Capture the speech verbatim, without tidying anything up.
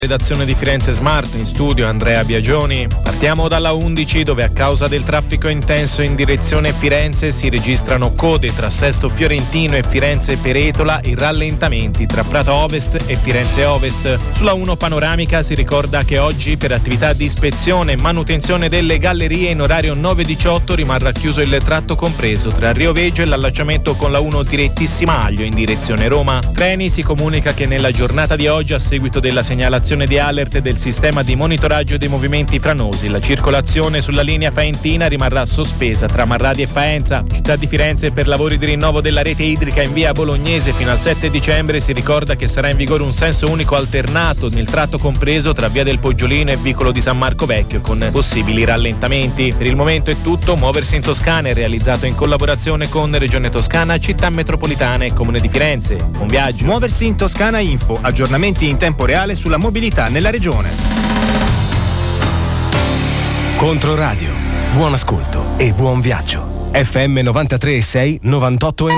Redazione di Firenze Smart, in studio Andrea Biagioni. Partiamo dalla undici, dove a causa del traffico intenso in direzione Firenze si registrano code tra Sesto Fiorentino e Firenze Peretola e rallentamenti tra Prato Ovest e Firenze Ovest. Sulla uno panoramica si ricorda che oggi per attività di ispezione e manutenzione delle gallerie in orario nove diciotto rimarrà chiuso il tratto compreso tra Rio Veggio e l'allacciamento con la uno direttissima Aglio in direzione Roma. Treni, si comunica che nella giornata di oggi, a seguito della segnalazione di alert del sistema di monitoraggio dei movimenti franosi, la circolazione sulla linea faentina rimarrà sospesa tra Marradi e Faenza. Città di Firenze, per lavori di rinnovo della rete idrica in via Bolognese fino al sette dicembre, si ricorda che sarà in vigore un senso unico alternato nel tratto compreso tra via del Poggiolino e vicolo di San Marco Vecchio, con possibili rallentamenti. Per il momento è tutto. Muoversi in Toscana è realizzato in collaborazione con Regione Toscana, Città Metropolitana e Comune di Firenze. Buon viaggio. Muoversi in Toscana Info, aggiornamenti in tempo reale sulla mobilità nella regione. Controradio, buon ascolto e buon viaggio. F M novantatré e sei, novantotto e